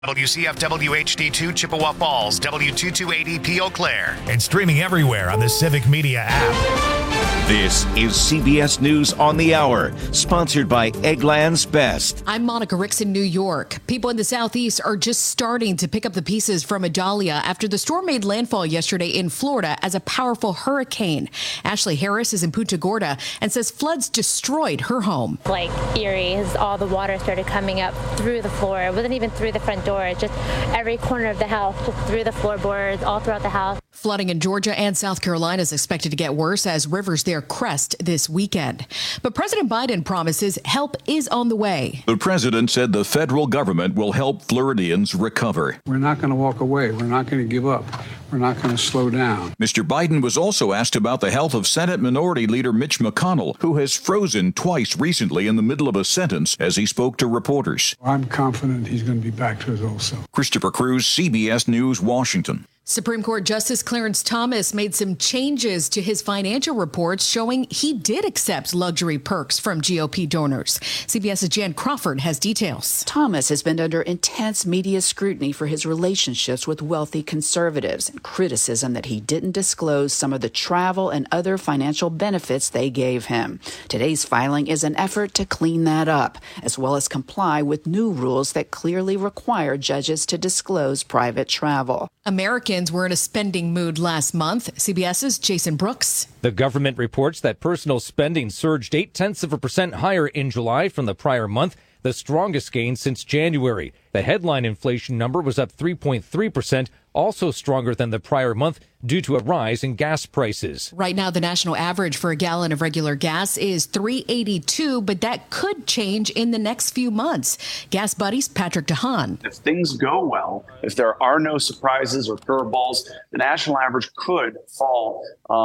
WCFW HD2 Chippewa Falls, W2280P Eau Claire. And streaming everywhere on the Civic Media app. This is CBS News on the Hour, sponsored by Eggland's Best. I'm Monica Ricks in New York. People in the Southeast are just starting to pick up the pieces from Idalia after the storm made landfall yesterday in Florida as a powerful hurricane. Ashley Harris is in Punta Gorda and says floods destroyed her home. Like eerie, as all the water started coming up through the floor. It wasn't even through the front door. It's just every corner of the house, just through the floorboards, all throughout the house. Flooding in Georgia and South Carolina is expected to get worse as rivers there crest this weekend. But President Biden promises help is on the way. The president said the federal government will help Floridians recover. We're not going to walk away. We're not going to give up. We're not going to slow down. Mr. Biden was also asked about the health of Senate Minority Leader Mitch McConnell, who has frozen twice recently in the middle of a sentence as he spoke to reporters. I'm confident he's going to be back to his old self. Christopher Cruz, CBS News, Washington. Supreme Court Justice Clarence Thomas made some changes to his financial reports showing he did accept luxury perks from GOP donors. CBS's Jan Crawford has details. Thomas has been under intense media scrutiny for his relationships with wealthy conservatives and criticism that he didn't disclose some of the travel and other financial benefits they gave him. Today's filing is an effort to clean that up, as well as comply with new rules that clearly require judges to disclose private travel. Americans were in a spending mood last month. CBS's Jason Brooks. The government reports that personal spending surged 0.8% higher in July from the prior month, the strongest gain since January. The headline inflation number was up 3.3%, also stronger than the prior month due to a rise in gas prices. Right now, the national average for a gallon of regular gas is $3.82, but that could change in the next few months. Gas Buddy's Patrick DeHaan. If things go well, if there are no surprises or curveballs, the national average could fall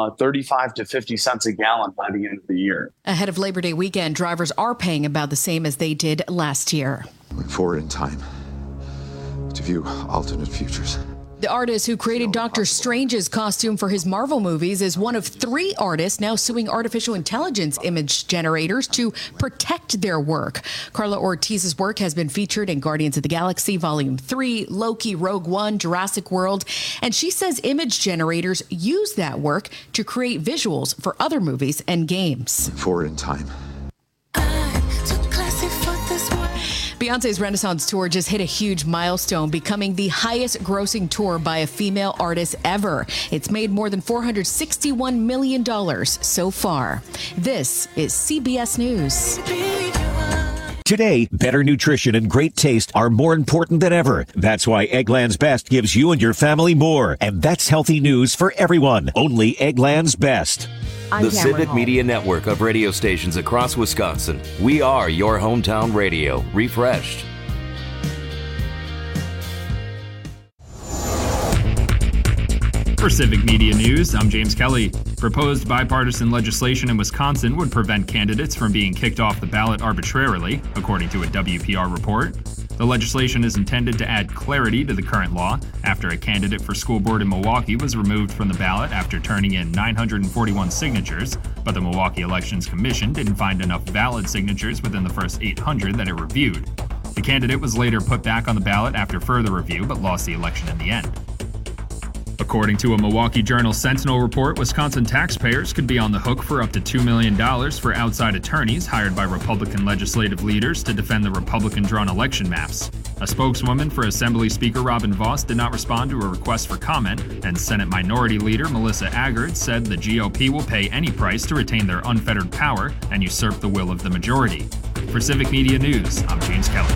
35 to 50 cents a gallon by the end of the year. Ahead of Labor Day weekend, drivers are paying about the same as they did last year. Moving forward in time to view alternate futures. The artist who created Doctor Strange's costume for his Marvel movies is one of 3 artists now suing artificial intelligence image generators to protect their work. Carla Ortiz's work has been featured in Guardians of the Galaxy Volume 3, Loki, Rogue One, Jurassic World, and she says image generators use that work to create visuals for other movies and games. Forward in time. Beyonce's Renaissance Tour just hit a huge milestone, becoming the highest grossing tour by a female artist ever. It's made more than $461 million so far. This is CBS News. Today, better nutrition and great taste are more important than ever. That's why Eggland's Best gives you and your family more. And that's healthy news for everyone. Only Eggland's Best. The Civic Media Network of radio stations across Wisconsin. We are your hometown radio, refreshed. For Civic Media News, I'm James Kelly. Proposed bipartisan legislation in Wisconsin would prevent candidates from being kicked off the ballot arbitrarily, according to a WPR report. The legislation is intended to add clarity to the current law after a candidate for school board in Milwaukee was removed from the ballot after turning in 941 signatures, but the Milwaukee Elections Commission didn't find enough valid signatures within the first 800 that it reviewed. The candidate was later put back on the ballot after further review, but lost the election in the end. According to a Milwaukee Journal Sentinel report, Wisconsin taxpayers could be on the hook for up to $2 million for outside attorneys hired by Republican legislative leaders to defend the Republican-drawn election maps. A spokeswoman for Assembly Speaker Robin Vos did not respond to a request for comment, and Senate Minority Leader Melissa Agard said the GOP will pay any price to retain their unfettered power and usurp the will of the majority. For Civic Media News, I'm James Kelly.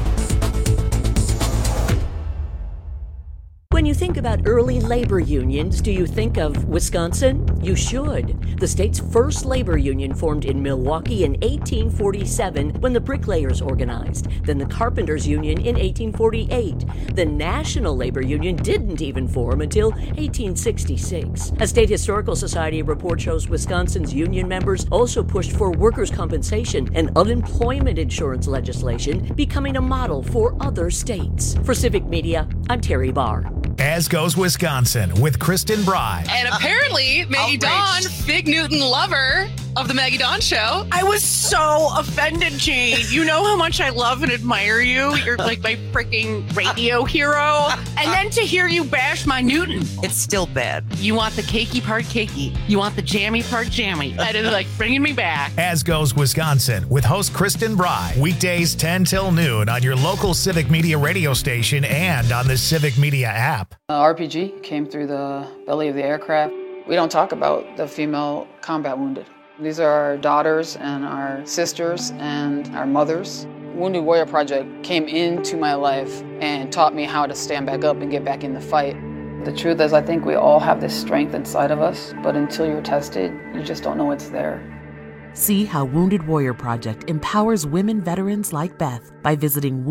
When you think about early labor unions, do you think of Wisconsin? You should. The state's first labor union formed in Milwaukee in 1847 when the bricklayers organized, then the carpenters union in 1848. The National Labor Union didn't even form until 1866. A State Historical Society report shows Wisconsin's union members also pushed for workers' compensation and unemployment insurance legislation, becoming a model for other states. For Civic Media, I'm Terry Barr. As Goes Wisconsin with Kristen Bry. And apparently, Maggie Dawn, Fig Newton lover of the Maggie Dawn Show. I was so offended, Jane. You know how much I love and admire you. You're like my freaking radio hero. And then to hear you bash my Newton. It's still bad. You want the cakey part cakey. You want the jammy part jammy. That is like bringing me back. As Goes Wisconsin with host Kristen Bry. Weekdays 10 till noon on your local Civic Media radio station and on the Civic Media app. RPG came through the belly of the aircraft. We don't talk about the female combat wounded. These are our daughters and our sisters and our mothers. Wounded Warrior Project came into my life and taught me how to stand back up and get back in the fight. The truth is, I think we all have this strength inside of us, but until you're tested, you just don't know it's there. See how Wounded Warrior Project empowers women veterans like Beth by visiting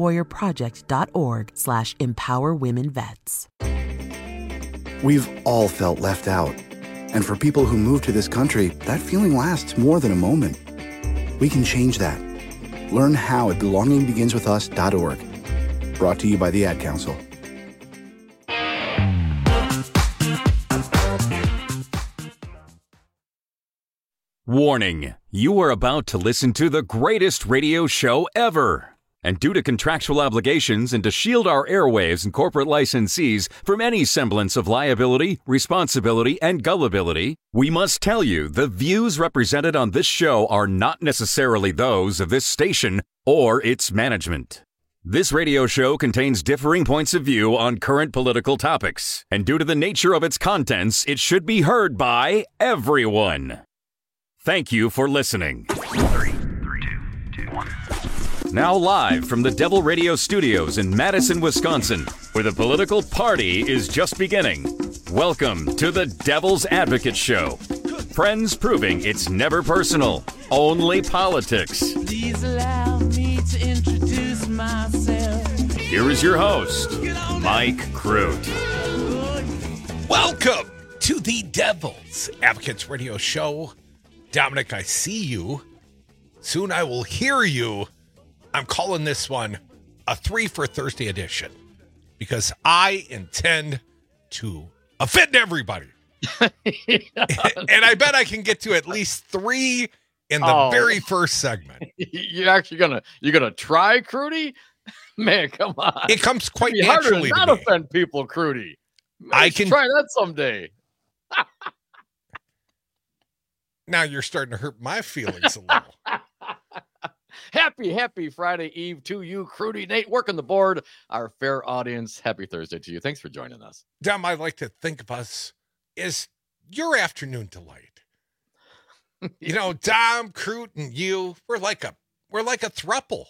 woundedwarriorproject.org/empowerwomenvets. We've all felt left out. And for people who move to this country, that feeling lasts more than a moment. We can change that. Learn how at belongingbeginswithus.org. Brought to you by the Ad Council. Warning, you are about to listen to the greatest radio show ever. And due to contractual obligations and to shield our airwaves and corporate licensees from any semblance of liability, responsibility, and gullibility, we must tell you the views represented on this show are not necessarily those of this station or its management. This radio show contains differing points of view on current political topics, and due to the nature of its contents, it should be heard by everyone. Thank you for listening. 3, 2, 1. Now live from the Devil Radio Studios in Madison, Wisconsin, where the political party is just beginning. Welcome to the Devil's Advocate Show. Friends proving it's never personal, only politics. Please allow me to introduce myself. Here is your host, Mike Crute. Welcome to the Devil's Advocates Radio Show. Dominic, I see you. Soon I will hear you. I'm calling this one a 3 for Thursday edition because I intend to offend everybody. And I bet I can get to at least 3 in the very first segment. You're actually gonna try, Crudy? Man, come on. It comes quite It'd be naturally harder to to not me. offend people, Crudy. I can try that someday. Now you're starting to hurt my feelings a little. Happy Friday Eve to you, Crudy. Nate, working the board. Our fair audience, happy Thursday to you. Thanks for joining us. Dom, I like to think of us as your afternoon delight. You know, Dom, Crute, and you, we're like a throuple.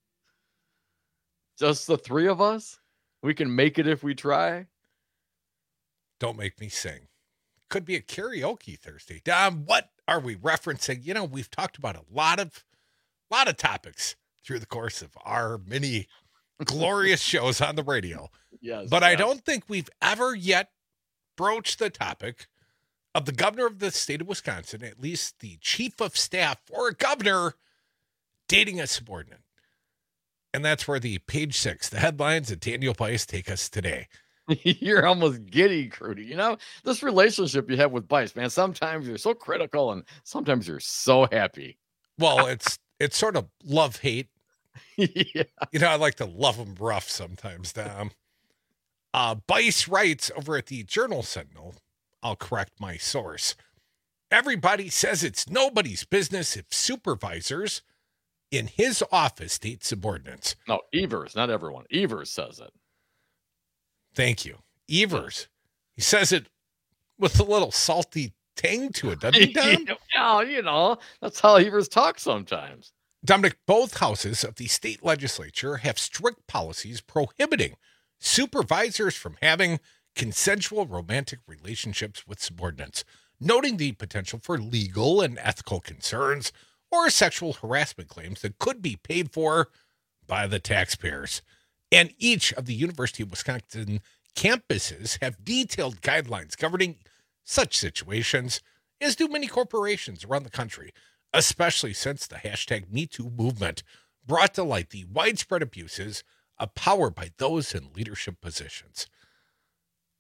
Just the three of us? We can make it if we try. Don't make me sing. Could be a karaoke Thursday. Dom, what are we referencing? You know, we've talked about a lot of topics through the course of our many glorious shows on the radio. Yes. But I don't think we've ever yet broached the topic of the governor of the state of Wisconsin, at least the chief of staff for a governor, dating a subordinate. And that's where the page 6, the headlines at Daniel Bice take us today. You're almost giddy, Crudy. You know, this relationship you have with Bice, man, sometimes you're so critical and sometimes you're so happy. Well, it's sort of love-hate. Yeah. You know, I like to love them rough sometimes, Dom. Bice writes over at the Journal-Sentinel, I'll correct my source, everybody says it's nobody's business if supervisors in his office date subordinates. No, Evers, not everyone. Evers says it. Thank you. Evers. He says it with a little salty tang to it, doesn't he, Dom? Yeah, you know, that's how Evers talk sometimes. Dominic, both houses of the state legislature have strict policies prohibiting supervisors from having consensual romantic relationships with subordinates, noting the potential for legal and ethical concerns or sexual harassment claims that could be paid for by the taxpayers. And each of the University of Wisconsin campuses have detailed guidelines governing such situations, as do many corporations around the country, especially since the hashtag #MeToo movement brought to light the widespread abuses of power by those in leadership positions.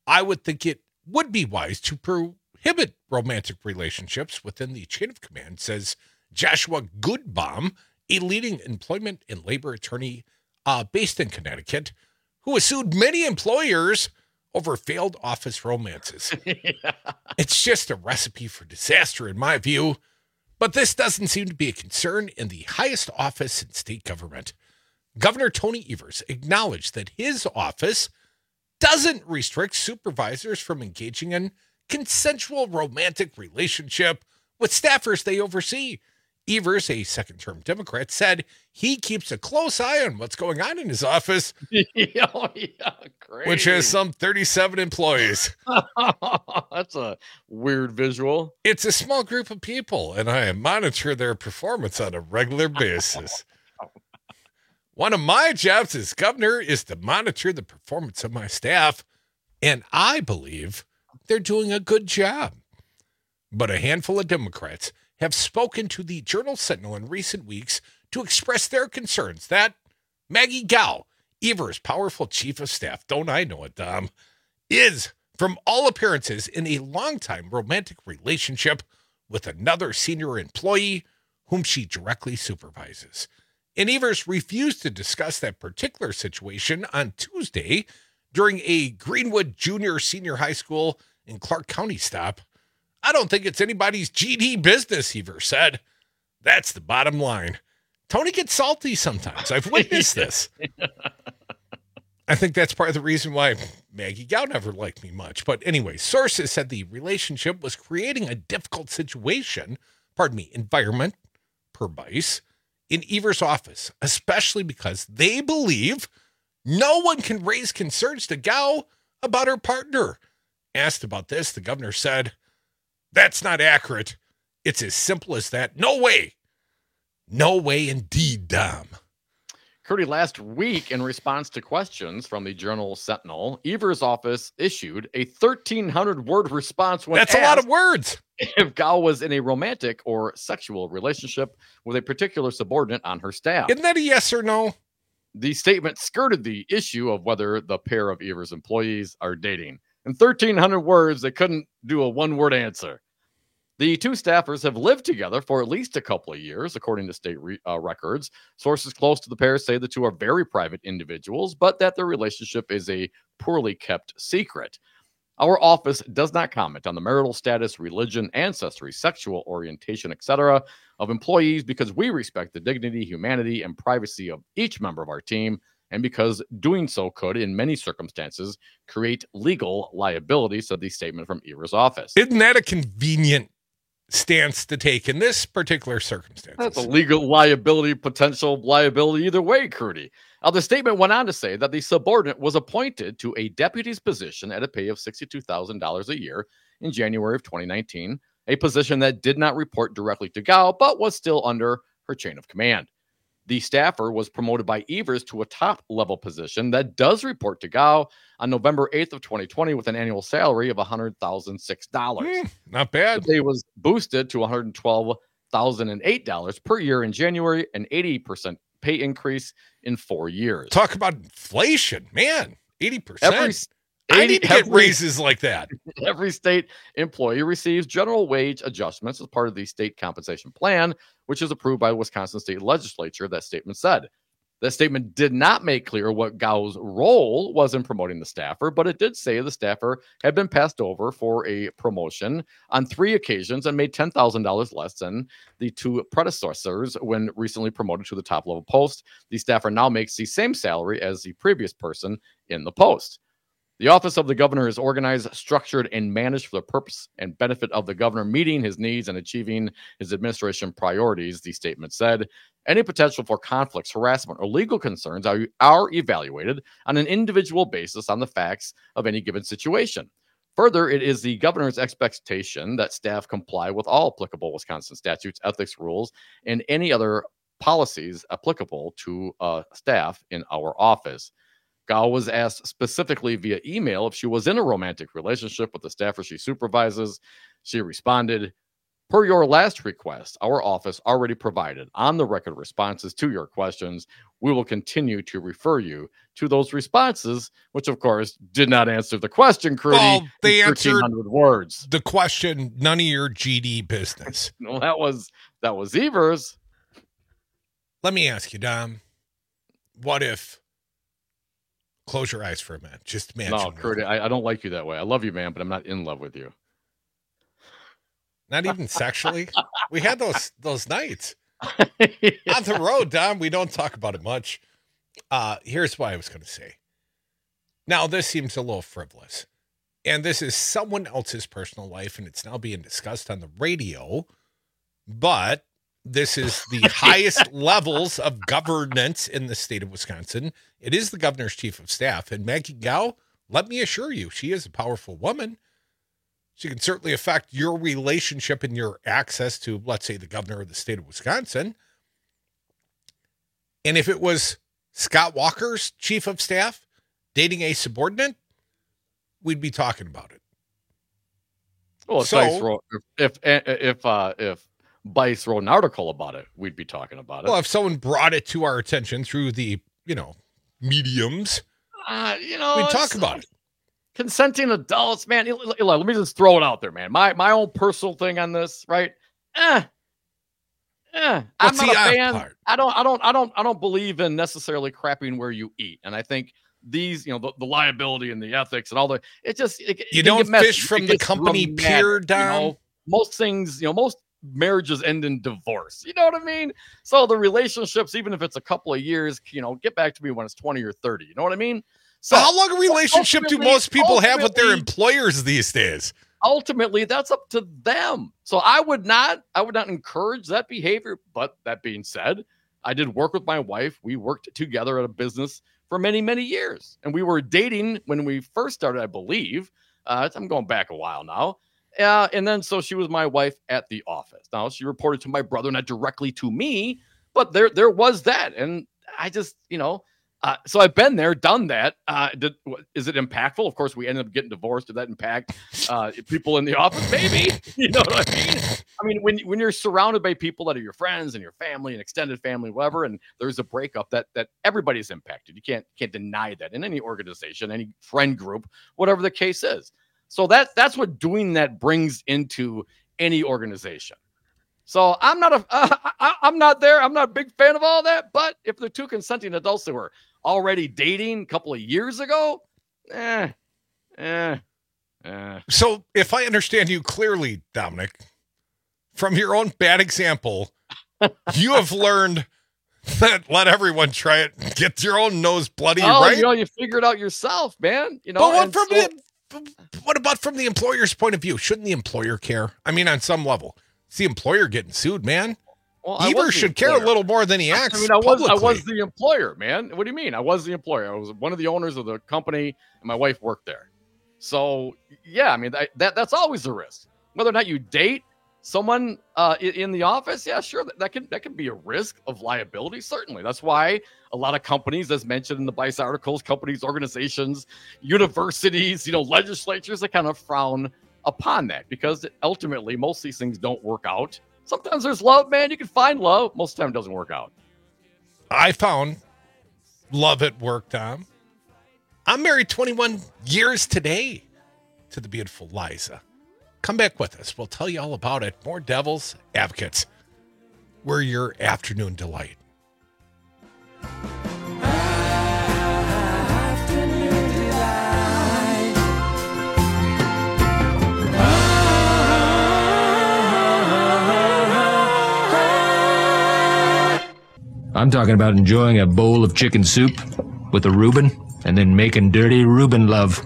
I would think it would be wise to prohibit romantic relationships within the chain of command, says Joshua Goodbaum, a leading employment and labor attorney based in Connecticut, who has sued many employers over failed office romances. Yeah. It's just a recipe for disaster, in my view. But this doesn't seem to be a concern in the highest office in state government. Governor Tony Evers acknowledged that his office doesn't restrict supervisors from engaging in consensual romantic relationship with staffers they oversee. Evers, a second-term Democrat, said he keeps a close eye on what's going on in his office, great. Which has some 37 employees. That's a weird visual. It's a small group of people, and I monitor their performance on a regular basis. One of my jobs as governor is to monitor the performance of my staff, and I believe they're doing a good job. But a handful of Democrats have spoken to the Journal-Sentinel in recent weeks to express their concerns that Maggie Gao, Evers' powerful chief of staff, don't I know it, Dom, is, from all appearances, in a long-time romantic relationship with another senior employee whom she directly supervises. And Evers refused to discuss that particular situation on Tuesday during a Greenwood Junior-Senior High School in Clark County stop. I don't think it's anybody's GD business, Evers said. That's the bottom line. Tony gets salty sometimes. I've witnessed this. I think that's part of the reason why Maggie Gao never liked me much. But anyway, sources said the relationship was creating a difficult environment, per Bice, in Evers' office, especially because they believe no one can raise concerns to Gao about her partner. Asked about this, the governor said, "That's not accurate. It's as simple as that. No way. No way indeed, Dom." Curdy, last week, in response to questions from the Journal-Sentinel, Evers' office issued a 1,300-word response when That's a lot of words. If Gao was in a romantic or sexual relationship with a particular subordinate on her staff. Isn't that a yes or no? The statement skirted the issue of whether the pair of Evers' employees are dating. In 1,300 words, they couldn't do a one-word answer. The two staffers have lived together for at least a couple of years, according to state records. Sources close to the pair say the two are very private individuals, but that their relationship is a poorly kept secret. Our office does not comment on the marital status, religion, ancestry, sexual orientation, etc. of employees because we respect the dignity, humanity, and privacy of each member of our team, and because doing so could, in many circumstances, create legal liability, said the statement from Evers' office. Isn't that a convenient stance to take in this particular circumstance? That's a legal liability, potential liability either way, Crudy. The statement went on to say that the subordinate was appointed to a deputy's position at a pay of $62,000 a year in January of 2019, a position that did not report directly to Gao, but was still under her chain of command. The staffer was promoted by Evers to a top-level position that does report to Gao on November 8th of 2020 with an annual salary of $100,006. Not bad. The pay was boosted to $112,008 per year in January, an 80% pay increase in 4 years. Talk about inflation, man. 80%. I need to get raises like that. Every state employee receives general wage adjustments as part of the state compensation plan, which is approved by the Wisconsin State Legislature, that statement said. That statement did not make clear what Gao's role was in promoting the staffer, but it did say the staffer had been passed over for a promotion on 3 occasions and made $10,000 less than the 2 predecessors when recently promoted to the top-level post. The staffer now makes the same salary as the previous person in the post. The office of the governor is organized, structured, and managed for the purpose and benefit of the governor meeting his needs and achieving his administration priorities, the statement said. Any potential for conflicts, harassment, or legal concerns are evaluated on an individual basis on the facts of any given situation. Further, it is the governor's expectation that staff comply with all applicable Wisconsin statutes, ethics rules, and any other policies applicable to staff in our office. Gao was asked specifically via email if she was in a romantic relationship with the staffer she supervises. She responded, Per your last request, our office already provided on the record responses to your questions. We will continue to refer you to those responses, which of course did not answer the question, Crudy. Well, they answered 1,300 words. The question, none of your GD business. No, that was Evers. Let me ask you, Dom, what if, close your eyes for a minute, just imagine. No, Crudy, I don't like you that way. I love you, man, but I'm not in love with you. Not even sexually. We had those nights on the road, Dom. We don't talk about it much. Here's what I was going to say. Now, this seems a little frivolous, and this is someone else's personal life, and it's now being discussed on the radio, but this is the highest levels of governance in the state of Wisconsin. It is the governor's chief of staff, and Maggie Gao, let me assure you, she is a powerful woman. She can certainly affect your relationship and your access to, let's say, the governor of the state of Wisconsin. And if it was Scott Walker's chief of staff dating a subordinate, we'd be talking about it. Well, if Bice wrote an article about it, we'd be talking about it. Well, if someone brought it to our attention through the, mediums, we'd talk about it. Consenting adults, man. Let me just throw it out there, man. My own personal thing on this, right? I'm not a fan. Part? I don't believe in necessarily crapping where you eat, and I think these, the liability and the ethics and all the you don't fish from the company pier down. Most things, most marriages end in divorce. You know what I mean? So the relationships, even if it's a couple of years, get back to me when it's 20 or 30. You know what I mean? So how long a relationship do most people have with their employers these days? Ultimately, that's up to them. So I would not encourage that behavior. But that being said, I did work with my wife. We worked together at a business for many, many years. And we were dating when we first started, I believe. I'm going back a while now. And then so she was my wife at the office. Now, she reported to my brother, not directly to me, but there was that. And I just, so I've been there, done that. Is it impactful? Of course, we ended up getting divorced. Did that impact people in the office? Maybe. You know what I mean? I mean, when you're surrounded by people that are your friends and your family and extended family, whatever, and there's a breakup, that everybody's impacted. You can't deny that in any organization, any friend group, whatever the case is. So that's what doing that brings into any organization. So I'm not there. I'm not a big fan of all that. But if they're two consenting adults that were already dating a couple of years ago, So if I understand you clearly, Dominic, from your own bad example, you have learned that let everyone try it. Get your own nose bloody, right? You figure it out yourself, man. But what about from the employer's point of view? Shouldn't the employer care? I mean, on some level. It's the employer getting sued, man. Well, Evers should care a little more than he acts. I was the employer, man. What do you mean? I was the employer. I was one of the owners of the company, and my wife worked there. So yeah, I mean that's always a risk. Whether or not you date someone in the office, yeah, sure, that can be a risk of liability. Certainly, that's why a lot of companies, as mentioned in the Bice articles, companies, organizations, universities, legislatures, they kind of frown upon that because ultimately most of these things don't work out. Sometimes there's love, man. You can find love. Most of the time it doesn't work out. I found love at work, Tom. I'm married 21 years today to the beautiful Liza. Come back with us. We'll tell you all about it. More Devil's Advocates. We're your afternoon delight. I'm talking about enjoying a bowl of chicken soup with a Reuben and then making dirty Reuben love.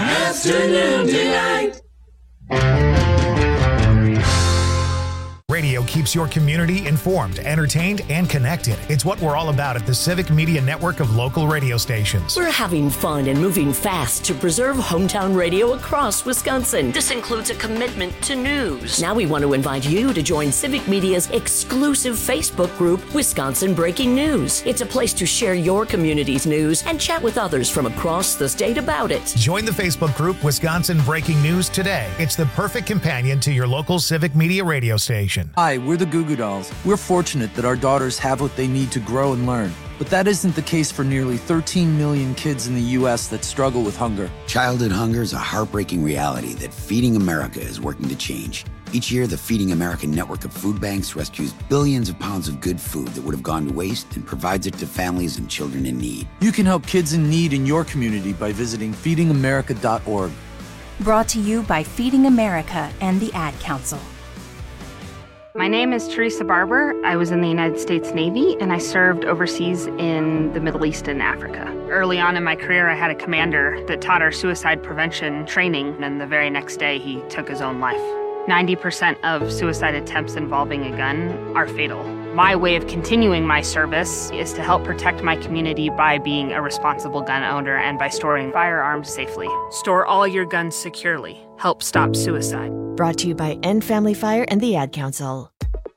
Radio Radio keeps your community informed, entertained, and connected. It's what we're all about at the Civic Media Network of local radio stations. We're having fun and moving fast to preserve hometown radio across Wisconsin. This includes a commitment to news. Now we want to invite you to join Civic Media's exclusive Facebook group, Wisconsin Breaking News. It's a place to share your community's news and chat with others from across the state about it. Join the Facebook group Wisconsin Breaking News today. It's the perfect companion to your local Civic Media radio station. Hi, we're the Goo Goo Dolls. We're fortunate that our daughters have what they need to grow and learn. But that isn't the case for nearly 13 million kids in the U.S. that struggle with hunger. Childhood hunger is a heartbreaking reality that Feeding America is working to change. Each year, the Feeding America network of food banks rescues billions of pounds of good food that would have gone to waste and provides it to families and children in need. You can help kids in need in your community by visiting feedingamerica.org. Brought to you by Feeding America and the Ad Council. My name is Teresa Barber. I was in the United States Navy and I served overseas in the Middle East and Africa. Early on in my career, I had a commander that taught our suicide prevention training, and the very next day he took his own life. 90% of suicide attempts involving a gun are fatal. My way of continuing my service is to help protect my community by being a responsible gun owner and by storing firearms safely. Store all your guns securely. Help stop suicide. Brought to you by End Family Fire and the Ad Council.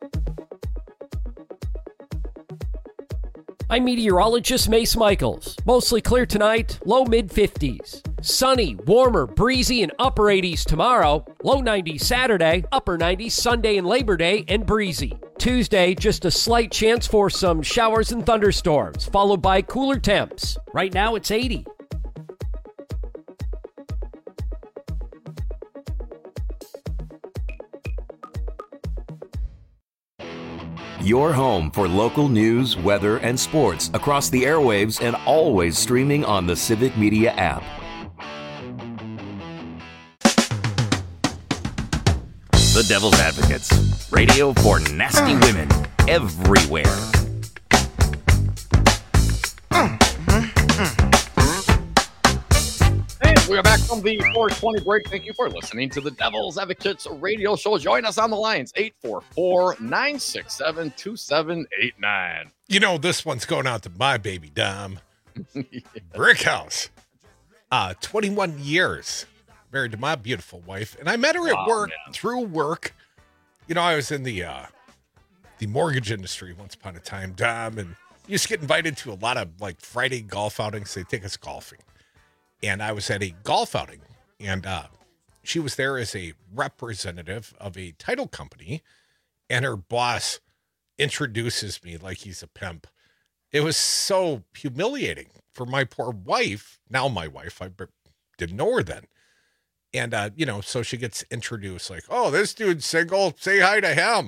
I'm meteorologist Mace Michaels. Mostly clear tonight, low mid-50s. Sunny, warmer, breezy, and upper 80s tomorrow. Low 90s Saturday, upper 90s Sunday and Labor Day, and breezy. Tuesday, just a slight chance for some showers and thunderstorms, followed by cooler temps. Right now, it's 80. Your home for local news, weather, and sports across the airwaves and always streaming on the Civic Media app. The Devil's Advocates. Radio for nasty women everywhere. Hey, we are back from the 420 break. Thank you for listening to the Devil's Advocates radio show. Join us on the lines, 844-967-2789. You know, this one's going out to my baby Dom. Brick House. 21 years. Married to my beautiful wife. And I met her at work, through work. You know, I was in the mortgage industry once upon a time, Dom, and you used to get invited to a lot of like Friday golf outings. They take us golfing. And I was at a golf outing, and she was there as a representative of a title company, and her boss introduces me like he's a pimp. It was so humiliating for my poor wife. Now my wife, I didn't know her then. And, you know, so she gets introduced like, oh, this dude's single. Say hi to him.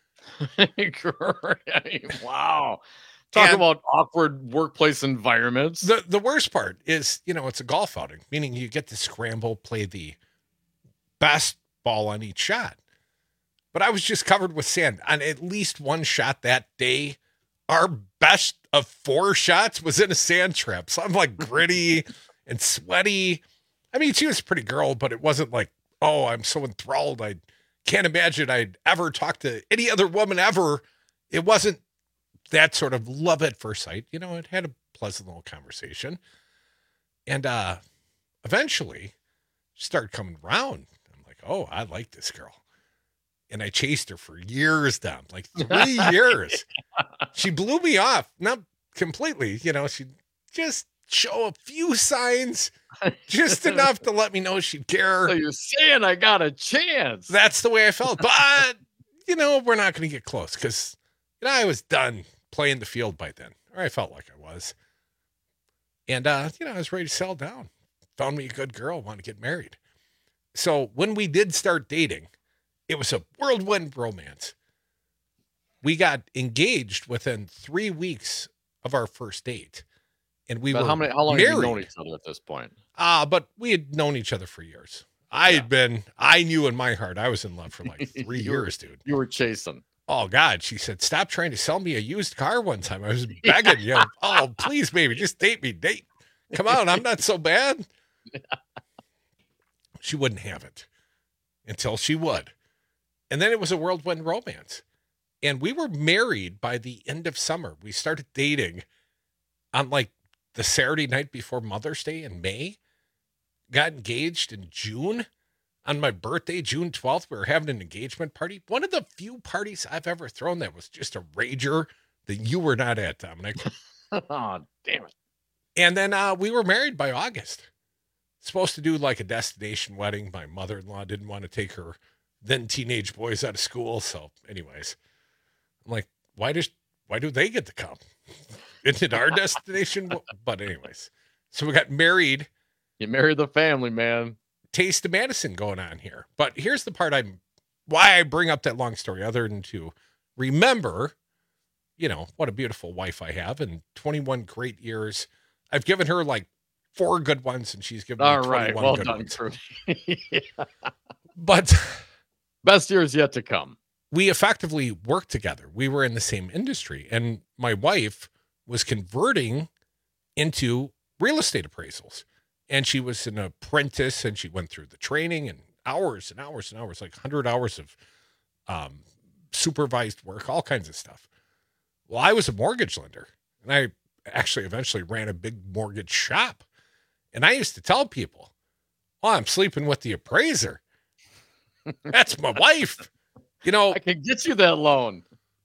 Wow. Talk about awkward workplace environments. The worst part is, you know, it's a golf outing, meaning you get to scramble, play the best ball on each shot. But I was just covered with sand on at least one shot that day. Our best of 4 shots was in a sand trap. So I'm like gritty and sweaty. I mean, she was a pretty girl, but it wasn't like, oh, I'm so enthralled. I can't imagine I'd ever talk to any other woman ever. It wasn't that sort of love at first sight. You know, it had a pleasant little conversation. And eventually she started coming around. I'm like, oh, I like this girl. And I chased her for years, Dom, like 3 years. She blew me off. Not completely, you know, she'd just show a few signs, just enough to let me know she'd care. So you're saying I got a chance. That's the way I felt. But, you know, we're not going to get close because, you know, I was done playing the field by then, or I felt like I was. And, you know, I was ready to settle down. Found me a good girl, want to get married. So when we did start dating, it was a whirlwind romance. We got engaged within 3 weeks of our first date. And we were how long married. Have you known each other at this point? But we had known each other for years. I knew in my heart I was in love for like 3 years, dude. You were chasing. Oh, God. She said, stop trying to sell me a used car one time. I was begging you. Oh, please, baby, just date me. Come on, I'm not so bad. She wouldn't have it until she would. And then it was a whirlwind romance. And we were married by the end of summer. We started dating on like the Saturday night before Mother's Day in May. Got engaged in June. On my birthday, June 12th, we were having an engagement party. One of the few parties I've ever thrown that was just a rager that you were not at, Dominic. Oh, damn it. And then we were married by August. Supposed to do like a destination wedding. My mother-in-law didn't want to take her then teenage boys out of school. So anyways, I'm like, why do they get to come? Isn't it our destination? But anyways, so we got married. You married the family, man. Taste of Madison going on here. But here's the part why I bring up that long story, other than to remember, what a beautiful wife I have, and 21 great years. I've given her like 4 good ones, and she's given me 21 good ones. Yeah. But best years yet to come. We effectively worked together. We were in the same industry, and my wife was converting into real estate appraisals. And she was an apprentice, and she went through the training and hours and hours and hours, like 100 hours of supervised work, all kinds of stuff. Well, I was a mortgage lender, and I actually eventually ran a big mortgage shop. And I used to tell people, I'm sleeping with the appraiser. That's my wife. I can get you that loan.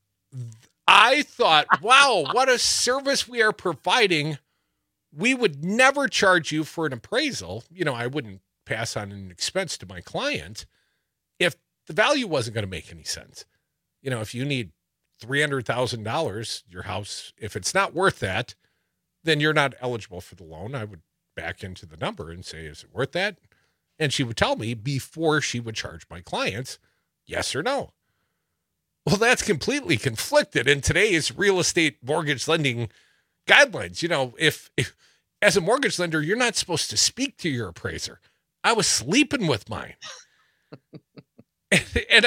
I thought, wow, what a service we are providing. We would never charge you for an appraisal. I wouldn't pass on an expense to my client if the value wasn't going to make any sense. If you need $300,000, your house, if it's not worth that, then you're not eligible for the loan. I would back into the number and say, is it worth that? And she would tell me before she would charge my clients, yes or no. Well, that's completely conflicted in today's real estate mortgage lending guidelines. If as a mortgage lender, you're not supposed to speak to your appraiser. I was sleeping with mine. and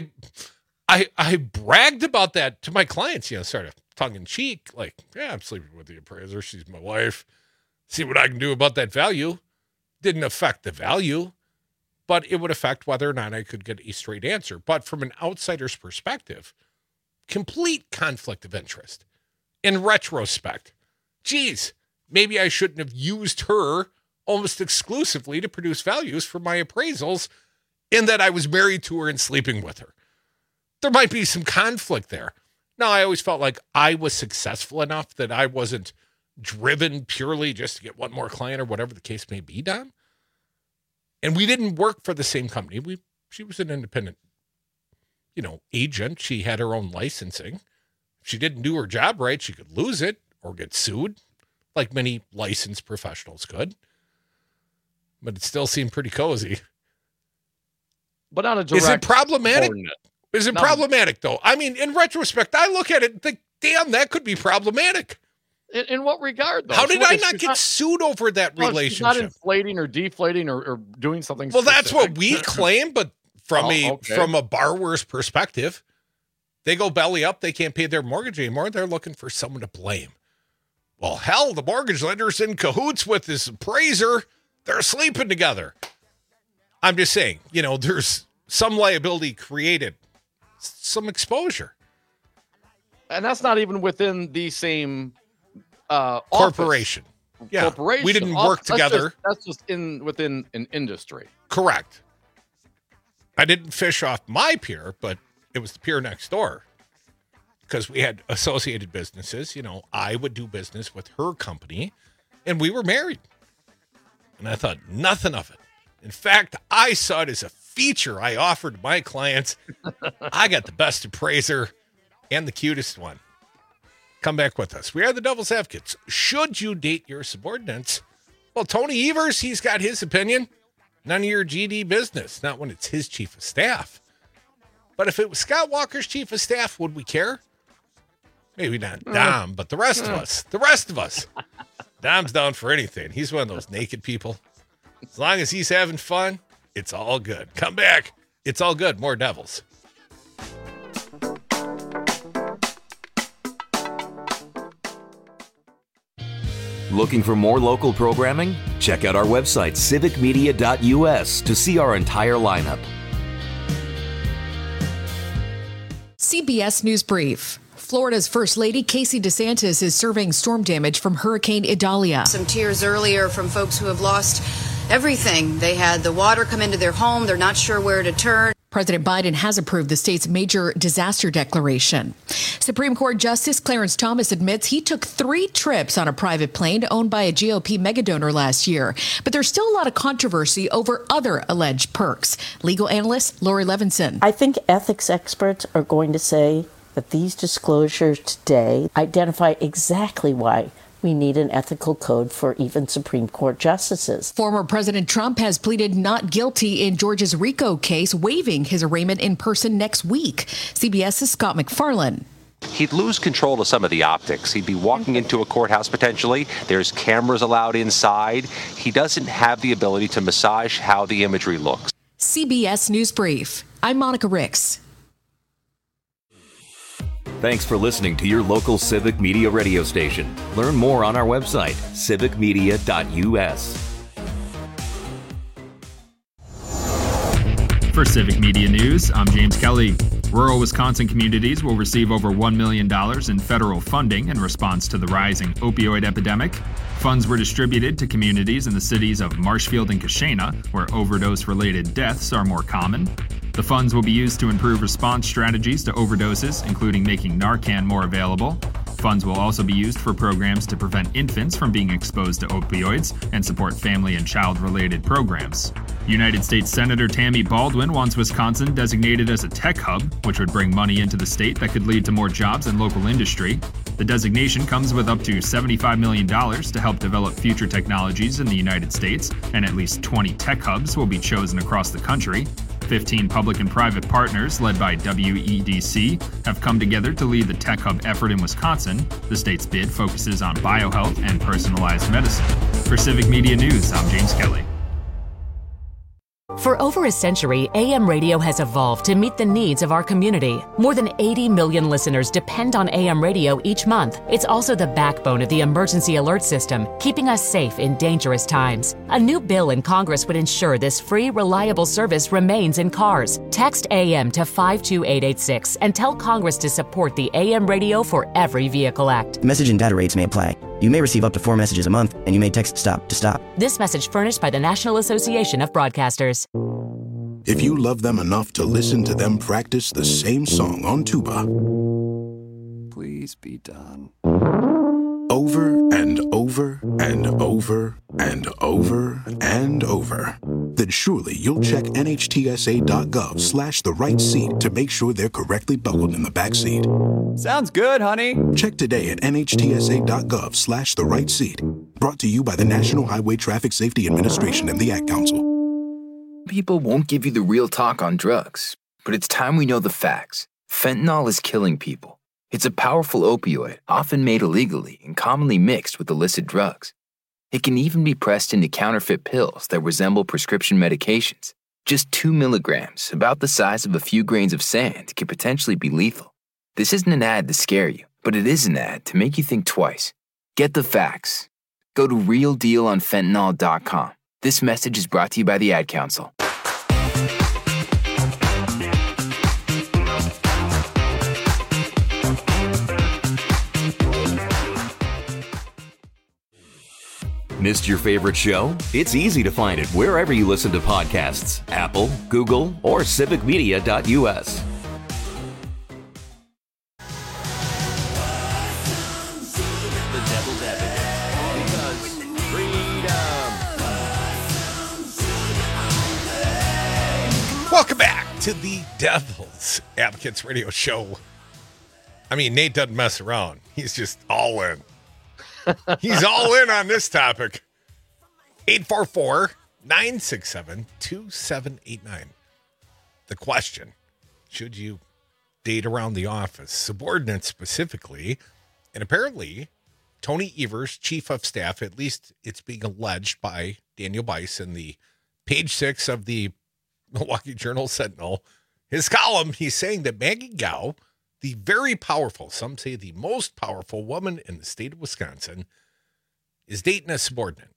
I bragged about that to my clients, sort of tongue in cheek, like, yeah, I'm sleeping with the appraiser. She's my wife. See what I can do about that value. Didn't affect the value, but it would affect whether or not I could get a straight answer. But from an outsider's perspective, complete conflict of interest. In retrospect, geez, maybe I shouldn't have used her almost exclusively to produce values for my appraisals, in that I was married to her and sleeping with her. There might be some conflict there. Now, I always felt like I was successful enough that I wasn't driven purely just to get one more client or whatever the case may be, Don. And we didn't work for the same company. She was an independent, agent. She had her own licensing. If she didn't do her job right, she could lose it or get sued, like many licensed professionals could. But it still seemed pretty cozy. But on a direct... Is it problematic? Is it problematic, though? I mean, in retrospect, I look at it and think, damn, that could be problematic. In what regard, though? How did I not get sued over that relationship? She's not inflating or deflating or doing something Well, specific. That's what we claim, but from a borrower's perspective, they go belly up. They can't pay their mortgage anymore. They're looking for someone to blame. Well, hell, the mortgage lender's in cahoots with this appraiser. They're sleeping together. I'm just saying, there's some liability created, some exposure. And that's not even within the same corporation. Office. Yeah, corporation. We didn't work together. That's just within an industry. Correct. I didn't fish off my pier, but it was the pier next door. Because we had associated businesses. I would do business with her company, and we were married. And I thought nothing of it. In fact, I saw it as a feature I offered my clients. I got the best appraiser and the cutest one. Come back with us. We are the Devil's Advocates. Should you date your subordinates? Well, Tony Evers, he's got his opinion. None of your GD business. Not when it's his chief of staff. But if it was Scott Walker's chief of staff, would we care? Maybe not Dom, but the rest of us. The rest of us. Dom's down for anything. He's one of those naked people. As long as he's having fun, it's all good. Come back. It's all good. More Devils. Looking for more local programming? Check out our website, civicmedia.us, to see our entire lineup. CBS News Brief. Florida's First Lady, Casey DeSantis, is surveying storm damage from Hurricane Idalia. Some tears earlier from folks who have lost everything. They had the water come into their home. They're not sure where to turn. President Biden has approved the state's major disaster declaration. Supreme Court Justice Clarence Thomas admits he took 3 trips on a private plane owned by a GOP megadonor last year. But there's still a lot of controversy over other alleged perks. Legal analyst Lori Levinson. I think ethics experts are going to say that these disclosures today identify exactly why we need an ethical code for even Supreme Court justices. Former President Trump has pleaded not guilty in Georgia's RICO case, waiving his arraignment in person next week. CBS's Scott McFarlane. He'd lose control of some of the optics. He'd be walking into a courthouse potentially. There's cameras allowed inside. He doesn't have the ability to massage how the imagery looks. CBS News Brief. I'm Monica Ricks. Thanks for listening to your local Civic Media radio station. Learn more on our website, civicmedia.us. For Civic Media News, I'm James Kelly. Rural Wisconsin communities will receive over $1 million in federal funding in response to the rising opioid epidemic. Funds were distributed to communities in the cities of Marshfield and Kashena, where overdose-related deaths are more common. The funds will be used to improve response strategies to overdoses, including making Narcan more available. Funds will also be used for programs to prevent infants from being exposed to opioids and support family and child-related programs. United States Senator Tammy Baldwin wants Wisconsin designated as a tech hub, which would bring money into the state that could lead to more jobs and local industry. The designation comes with up to $75 million to help develop future technologies in the United States, and at least 20 tech hubs will be chosen across the country. 15 public and private partners, led by WEDC, have come together to lead the Tech Hub effort in Wisconsin. The state's bid focuses on biohealth and personalized medicine. For Civic Media News, I'm James Kelly. For over a century, AM radio has evolved to meet the needs of our community. More than 80 million listeners depend on AM radio each month. It's also the backbone of the emergency alert system, keeping us safe in dangerous times. A new bill in Congress would ensure this free, reliable service remains in cars. Text AM to 52886 and tell Congress to support the AM Radio for Every Vehicle Act. Message and data rates may apply. You may receive up to 4 messages a month, and you may text STOP to stop. This message furnished by the National Association of Broadcasters. If you love them enough to listen to them practice the same song on tuba, please be done. Over and over and over and over and over, then surely you'll check NHTSA.gov/the right seat to make sure they're correctly buckled in the back seat. Sounds good, honey. Check today at NHTSA.gov/the right seat. Brought to you by the National Highway Traffic Safety Administration and the Ad Council. People won't give you the real talk on drugs, but it's time we know the facts. Fentanyl is killing people. It's a powerful opioid, often made illegally and commonly mixed with illicit drugs. It can even be pressed into counterfeit pills that resemble prescription medications. Just 2 milligrams, about the size of a few grains of sand, could potentially be lethal. This isn't an ad to scare you, but it is an ad to make you think twice. Get the facts. Go to realdealonfentanyl.com. This message is brought to you by the Ad Council. Missed your favorite show? It's easy to find it wherever you listen to podcasts. Apple, Google, or civicmedia.us. The Devil's Advocate. Because freedom. Welcome back to the Devil's Advocates radio show. I mean, Nate doesn't mess around. He's just all in. He's all in on this topic. 844-967-2789. The question, should you date around the office, subordinates specifically? And apparently, Tony Evers, chief of staff, at least it's being alleged by Daniel Bice in the page 6 of the Milwaukee Journal-Sentinel, his column, he's saying that Maggie Gao, the very powerful, some say the most powerful woman in the state of Wisconsin, is dating a subordinate.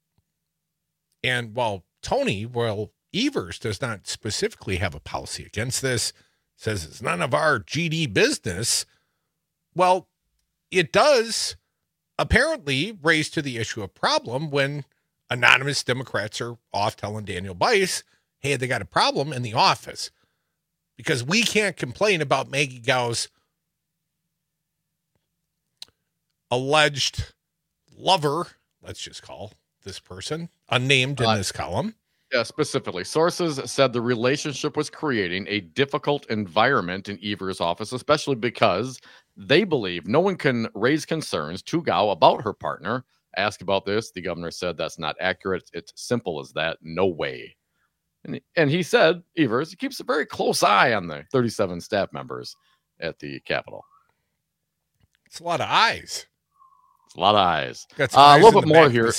And while Evers does not specifically have a policy against this, says it's none of our GD business. Well, it does apparently raise to the issue of problem when anonymous Democrats are off telling Daniel Bice, hey, they got a problem in the office. Because we can't complain about Maggie Gao's alleged lover, let's just call this person, unnamed in this column. Yeah, specifically. Sources said the relationship was creating a difficult environment in Evers' office, especially because they believe no one can raise concerns to Gao about her partner. Asked about this, the governor said that's not accurate. It's simple as that. No way. And he said, Evers, he keeps a very close eye on the 37 staff members at the Capitol. It's a lot of eyes. It's a lot of eyes. A little bit more here.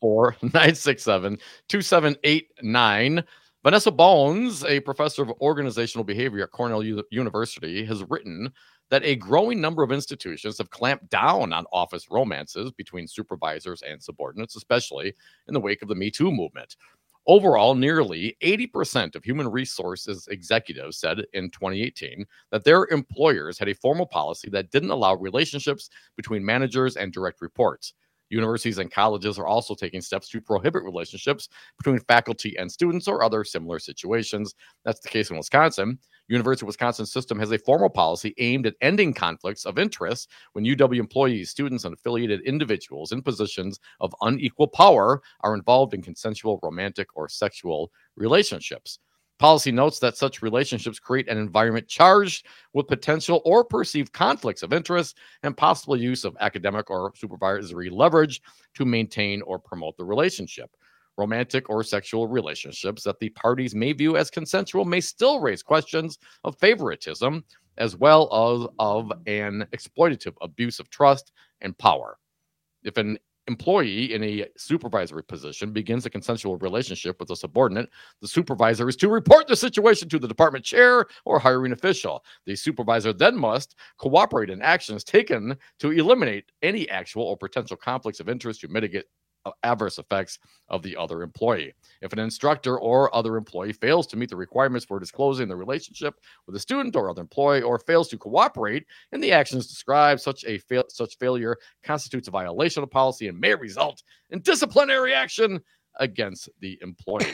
844-967-2789. Vanessa Bones, a professor of organizational behavior at Cornell University, has written that a growing number of institutions have clamped down on office romances between supervisors and subordinates, especially in the wake of the Me Too movement. Overall, nearly 80% of human resources executives said in 2018 that their employers had a formal policy that didn't allow relationships between managers and direct reports. Universities and colleges are also taking steps to prohibit relationships between faculty and students or other similar situations. That's the case in Wisconsin. University of Wisconsin system has a formal policy aimed at ending conflicts of interest when UW employees, students, and affiliated individuals in positions of unequal power are involved in consensual, romantic, or sexual relationships. Policy notes that such relationships create an environment charged with potential or perceived conflicts of interest and possible use of academic or supervisory leverage to maintain or promote the relationship. Romantic or sexual relationships that the parties may view as consensual may still raise questions of favoritism as well as of an exploitative abuse of trust and power. If an employee in a supervisory position begins a consensual relationship with a subordinate, the supervisor is to report the situation to the department chair or hiring official. The supervisor then must cooperate in actions taken to eliminate any actual or potential conflicts of interest to mitigate adverse effects of the other employee. If an instructor or other employee fails to meet the requirements for disclosing the relationship with a student or other employee or fails to cooperate in the actions described, such failure constitutes a violation of policy and may result in disciplinary action against the employee.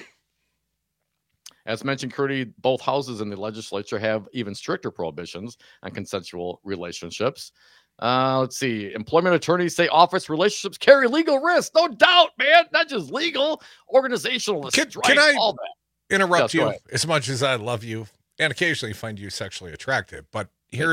As mentioned, Curdy, both houses in the legislature have even stricter prohibitions on consensual relationships. Let's see. Employment attorneys say office relationships carry legal risks. No doubt, man. Not just legal, organizational. Can I interrupt you as much as I love you and occasionally find you sexually attractive? But here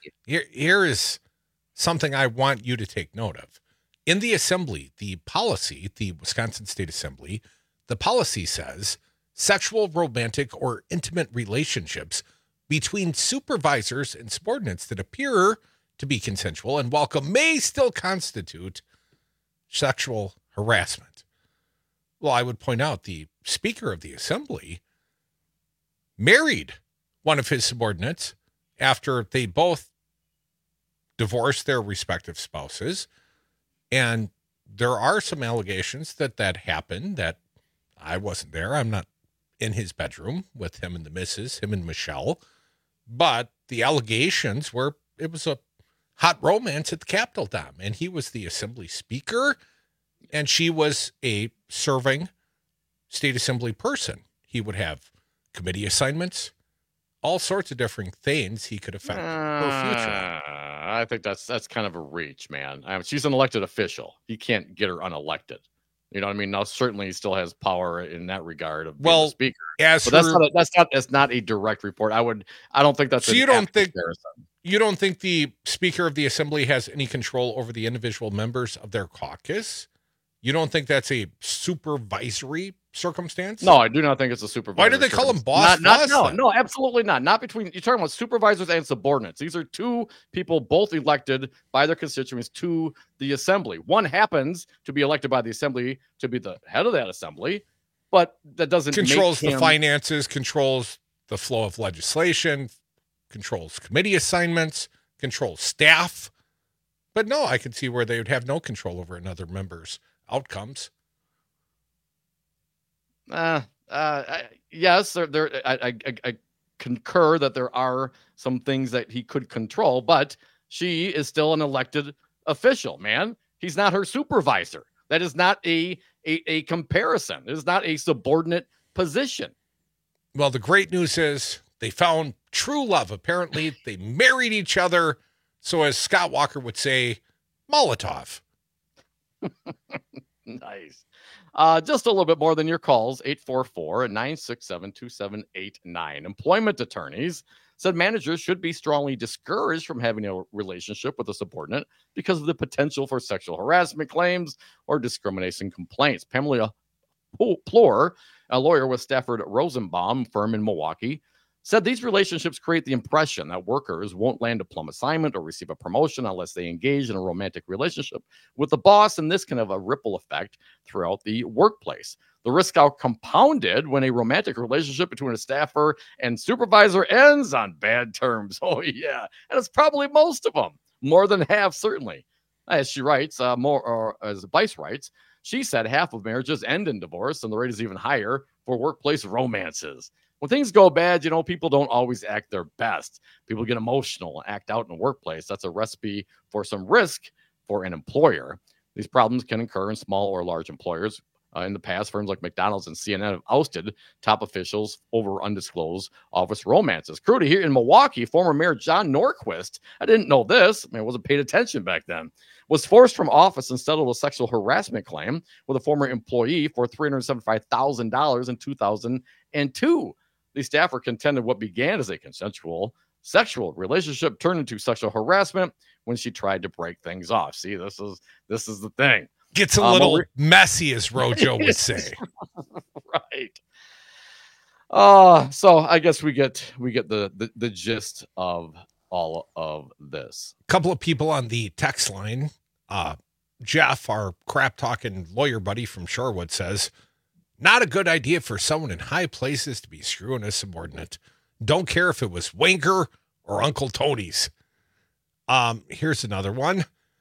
is something I want you to take note of. In the assembly, the policy, the Wisconsin State Assembly, the policy says sexual, romantic, or intimate relationships between supervisors and subordinates that appear to be consensual and welcome may still constitute sexual harassment. Well, I would point out the Speaker of the Assembly married one of his subordinates after they both divorced their respective spouses. And there are some allegations that happened, that I wasn't there. I'm not in his bedroom with him and the missus, him and Michelle. But the allegations were it was a hot romance at the Capitol, Dom. And he was the Assembly Speaker, and she was a serving State Assembly person. He would have committee assignments, all sorts of different things he could affect her future. I think that's kind of a reach, man. She's an elected official. You can't get her unelected. You know what I mean? Now, certainly he still has power in that regard of being the speaker. That's not a direct report. I don't think that's. So you don't think the Speaker of the Assembly has any control over the individual members of their caucus? You don't think that's a supervisory circumstance? No, I do not think it's a supervisory. Why do they call him boss? No, absolutely not. Not between. You're talking about supervisors and subordinates. These are two people both elected by their constituents to the assembly. One happens to be elected by the assembly to be the head of that assembly, but that doesn't controls the finances, controls the flow of legislation, controls committee assignments, controls staff. But no, I can see where they would have no control over another member's outcomes. Yes, I concur that there are some things that he could control, but she is still an elected official, man. He's not her supervisor. That is not a comparison. It is not a subordinate position. Well, the great news is they found true love. Apparently, they married each other. So as Scott Walker would say, Molotov. Nice. Just a little bit more than your calls, 844-967-2789. Employment attorneys said managers should be strongly discouraged from having a relationship with a subordinate because of the potential for sexual harassment claims or discrimination complaints. Pamela Plore, a lawyer with Stafford Rosenbaum firm in Milwaukee, said these relationships create the impression that workers won't land a plum assignment or receive a promotion unless they engage in a romantic relationship with the boss, and this can have a ripple effect throughout the workplace. The risk are compounded when a romantic relationship between a staffer and supervisor ends on bad terms. Oh, yeah. And it's probably most of them, more than half, certainly. As she writes, as Vice writes, she said half of marriages end in divorce, and the rate is even higher for workplace romances. When things go bad, people don't always act their best. People get emotional and act out in the workplace. That's a recipe for some risk for an employer. These problems can occur in small or large employers. In the past, firms like McDonald's and CNN have ousted top officials over undisclosed office romances. Crudy, here in Milwaukee, former Mayor John Norquist, I didn't know this, I wasn't paying attention back then, was forced from office and settled a sexual harassment claim with a former employee for $375,000 in 2002. The staffer contended what began as a consensual sexual relationship turned into sexual harassment when she tried to break things off. See, this is the thing. Gets a little messy, as Rojo would say. Right. So I guess we get the gist of all of this. A couple of people on the text line. Jeff, our crap talking lawyer buddy from Shorewood, says, not a good idea for someone in high places to be screwing a subordinate. Don't care if it was Wanker or Uncle Tony's. Here's another one.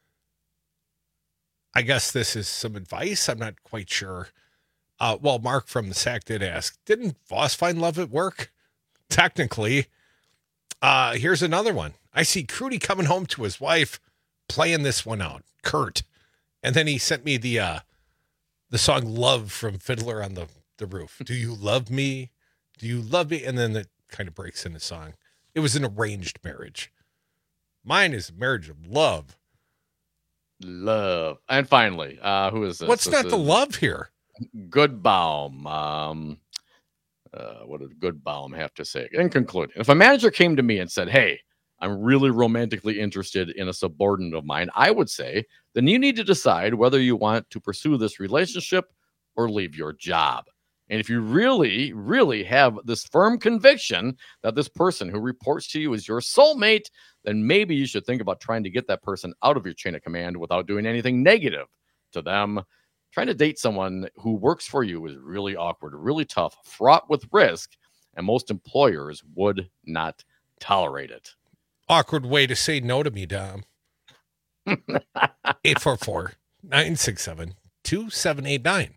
I guess this is some advice. I'm not quite sure. Well, Mark from the SAC did ask, didn't Voss find love at work? Technically. Here's another one. I see Crudy coming home to his wife playing this one out. Kurt. And then he sent me the song Love from Fiddler on the Roof. Do you love me? Do you love me? And then it kind of breaks into song. It was an arranged marriage. Mine is a marriage of love. Love. And finally, who is this? What's not the love here? Goodbaum. What did Goodbaum have to say? In concluding, if a manager came to me and said, hey, I'm really romantically interested in a subordinate of mine, I would say, then you need to decide whether you want to pursue this relationship or leave your job. And if you really, really have this firm conviction that this person who reports to you is your soulmate, then maybe you should think about trying to get that person out of your chain of command without doing anything negative to them. Trying to date someone who works for you is really awkward, really tough, fraught with risk, and most employers would not tolerate it. Awkward way to say no to me, Dom. 844-967-2789.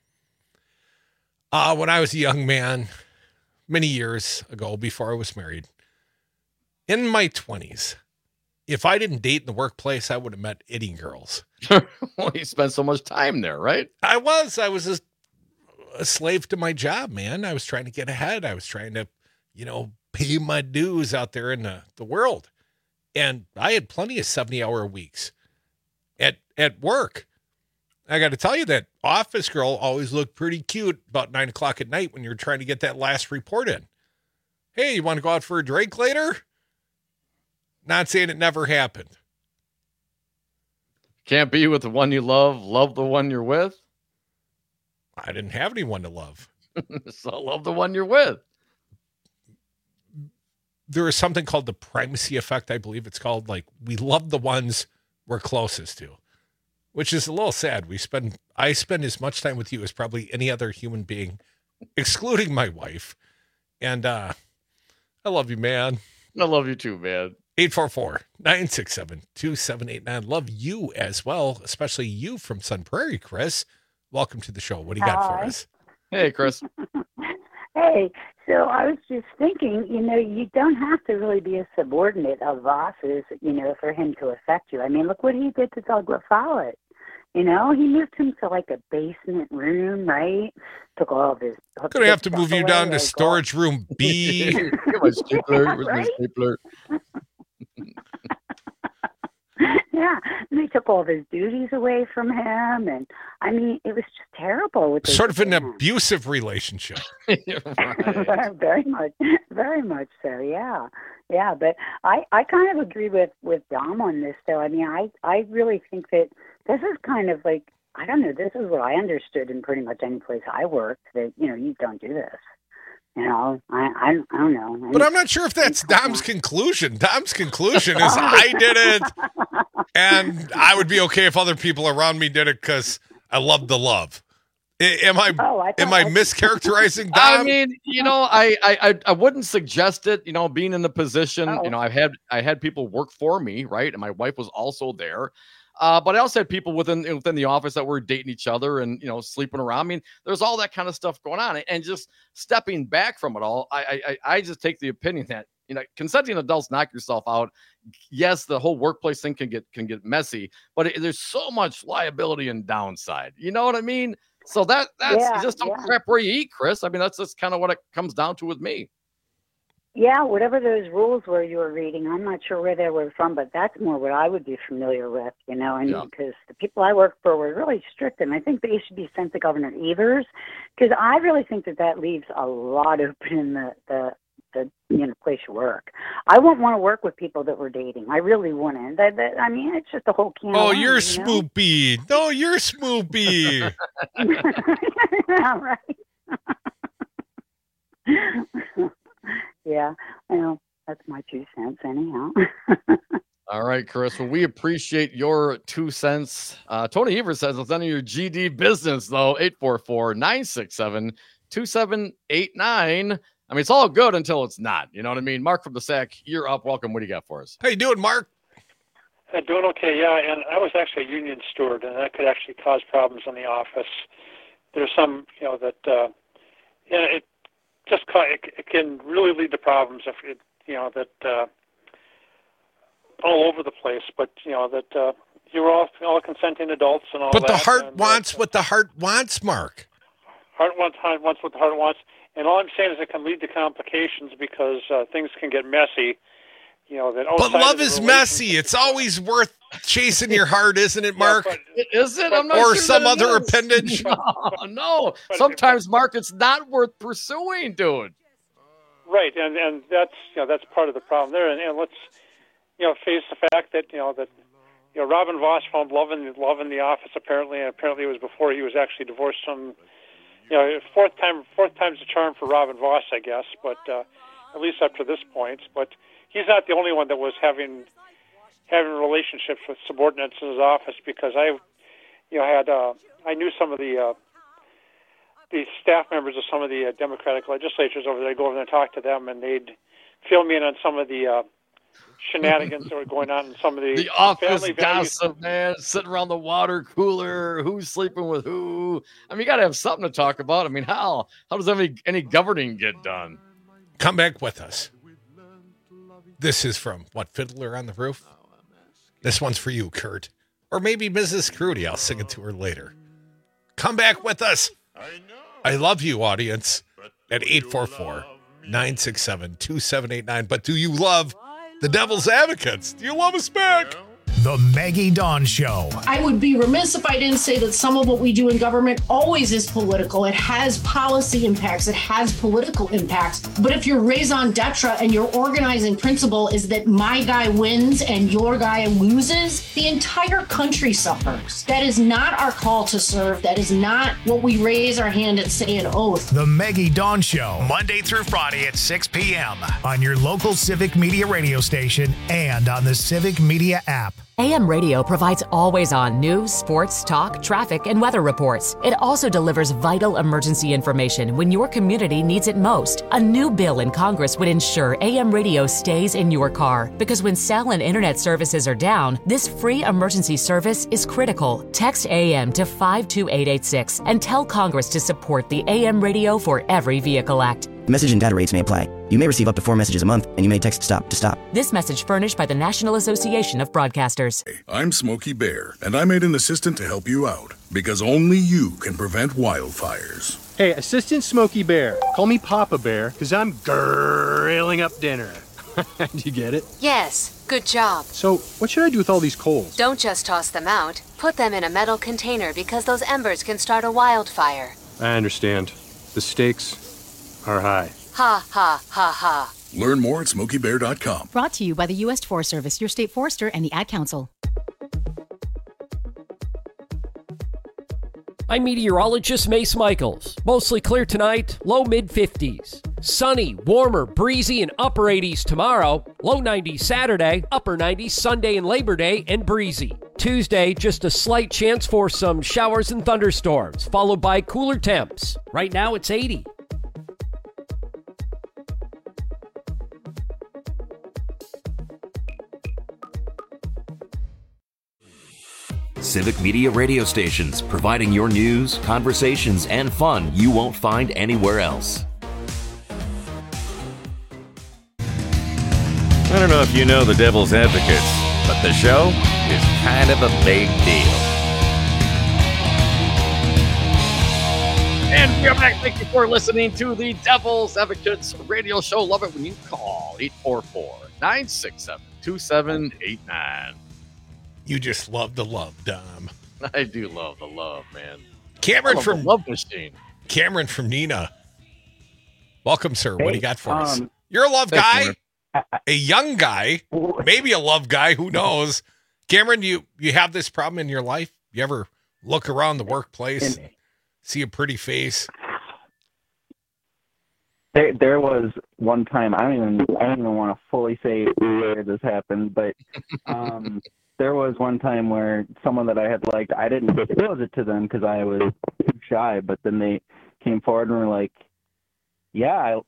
When I was a young man, many years ago, before I was married, in my 20s, if I didn't date in the workplace, I would have met itty girls. Well, you spent so much time there, right? I was a slave to my job, man. I was trying to get ahead. I was trying to, pay my dues out there in the world. And I had plenty of 70-hour weeks at work. I got to tell you, that office girl always looked pretty cute about 9 o'clock at night when you're trying to get that last report in. Hey, you want to go out for a drink later? Not saying it never happened. Can't be with the one you love the one you're with. I didn't have anyone to love. So love the one you're with. There is something called the primacy effect, I believe it's called. Like, we love the ones we're closest to, which is a little sad. I spend as much time with you as probably any other human being, excluding my wife. And I love you, man. I love you too, man. 844-967-2789. Love you as well, especially you from Sun Prairie, Chris. Welcome to the show. What do you got for us? Hey, Chris. Hey, So I was just thinking, you don't have to really be a subordinate of Voss's, for him to affect you. I mean, look what he did to Doug LaFollette. He moved him to like a basement room, right? Took all of his. Gonna have to move you down to storage room B. My stapler. Where's my stapler? Yeah, and they took all of his duties away from him, and I mean, it was just terrible. Sort of an abusive relationship. Very much so. Yeah. But I kind of agree with Dom on this, though. I mean, I really think that this is kind of like, I don't know. This is what I understood in pretty much any place I worked, that you don't do this. I don't know. But I'm not sure if that's Dom's conclusion. Dom's conclusion is I did it, and I would be okay if other people around me did it because I love the love. Am I mischaracterizing Dom? I mean, I wouldn't suggest it. Being in the position, I had people work for me, right, and my wife was also there. But I also had people within the office that were dating each other and, sleeping around. I mean, there's all that kind of stuff going on. And just stepping back from it all, I just take the opinion that, consenting adults, knock yourself out. Yes, the whole workplace thing can get messy, but there's so much liability and downside. You know what I mean? So that's just don't crap where you eat, Chris. I mean, that's just kind of what it comes down to with me. Yeah, whatever those rules were you were reading, I'm not sure where they were from, but that's more what I would be familiar with, because the people I worked for were really strict, and I think they should be sent to Governor Evers, because I really think that leaves a lot open in the place you work. I wouldn't want to work with people that were dating. I really wouldn't. I mean, it's just a whole can of worms, you're Smoopy. No, you're Smoopy. Yeah, right. Yeah, well, that's my 2 cents anyhow. All right, Chris. Well, we appreciate your 2 cents. Tony Evers says it's none of your GD business, though. 844-967-2789. I mean, it's all good until it's not. You know what I mean? Mark from the Sac, you're up. Welcome. What do you got for us? How you doing, Mark? Doing okay, yeah. And I was actually a union steward, and that could actually cause problems in the office. There's some, it just it can really lead to problems if it, all over the place. But you're all consenting adults and all. But that. The heart wants what the heart wants, Mark. Heart wants what the heart wants, and all I'm saying is it can lead to complications because things can get messy. But love is messy. It's always worth chasing your heart, isn't it, Mark? Is it? I'm not or sure some other appendage. No. Sometimes, Mark, it's not worth pursuing, dude. Right, and that's part of the problem there. And let's face the fact that Robin Voss found love in the office apparently, and apparently it was before he was actually divorced from. Fourth time's the charm for Robin Voss, I guess, but at least up to this point. But he's not the only one that was having relationships with subordinates in his office, because I knew some of the staff members of some of the Democratic legislatures over there. I'd go over there and talk to them, and they'd fill me in on some of the shenanigans that were going on in some of the office gossip, man, sitting around the water cooler, who's sleeping with who. I mean, you got to have something to talk about. I mean, how does any governing get done? Come back with us. This is from Fiddler on the Roof? This one's for you, Kurt. Or maybe Mrs. Crudy. I'll sing it to her later. Come back with us. I love you, audience, at 844-967-2789. But do you love the Devil's Advocates? Do you love us back? The Maggie Dawn Show. I would be remiss if I didn't say that some of what we do in government always is political. It has policy impacts. It has political impacts. But if your raison d'etre and your organizing principle is that my guy wins and your guy loses, the entire country suffers. That is not our call to serve. That is not what we raise our hand and say an oath. The Maggie Dawn Show, Monday through Friday at 6 p.m. on your local Civic Media radio station and on the Civic Media app. AM radio provides always-on news, sports, talk, traffic, and weather reports. It also delivers vital emergency information when your community needs it most. A new bill in Congress would ensure AM radio stays in your car, because when cell and internet services are down, this free emergency service is critical. Text AM to 52886 and tell Congress to support the AM Radio for Every Vehicle Act. Message and data rates may apply. You may receive up to 4 messages a month, and you may text STOP to stop. This message furnished by the National Association of Broadcasters. I'm Smokey Bear, and I made an assistant to help you out, because only you can prevent wildfires. Hey, Assistant Smokey Bear. Call me Papa Bear, because I'm grilling up dinner. Do you get it? Yes, good job. So, what should I do with all these coals? Don't just toss them out. Put them in a metal container because those embers can start a wildfire. I understand. The stakes are high. Ha, ha, ha, ha. Learn more at SmokeyBear.com. Brought to you by the U.S. Forest Service, your state forester, and the Ad Council. I'm meteorologist Mace Michaels. Mostly clear tonight, low mid-50s. Sunny, warmer, breezy, and upper 80s tomorrow. Low 90s Saturday, upper 90s Sunday and Labor Day, and breezy. Tuesday, just a slight chance for some showers and thunderstorms, followed by cooler temps. Right now, it's 80. Civic Media radio stations, providing your news, conversations, and fun you won't find anywhere else. I don't know if you know the Devil's Advocates, but the show is kind of a big deal. And we are back. Thank you for listening to the Devil's Advocates radio show. Love it when you call 844-967-2789. You just love the love, Dom. I do love the love, man. Cameron from Love Machine. Cameron from Nina. Welcome, sir. What do you got for us? us? You're a love guy, Cameron. a young guy, maybe a love guy. Who knows? Cameron, you have this problem in your life? You ever look around the workplace, see a pretty face? There was one time, I don't even want to fully say where this happened, but there was one time where someone that I had liked, I didn't disclose it to them because I was too shy, but then they came forward and were like, yeah,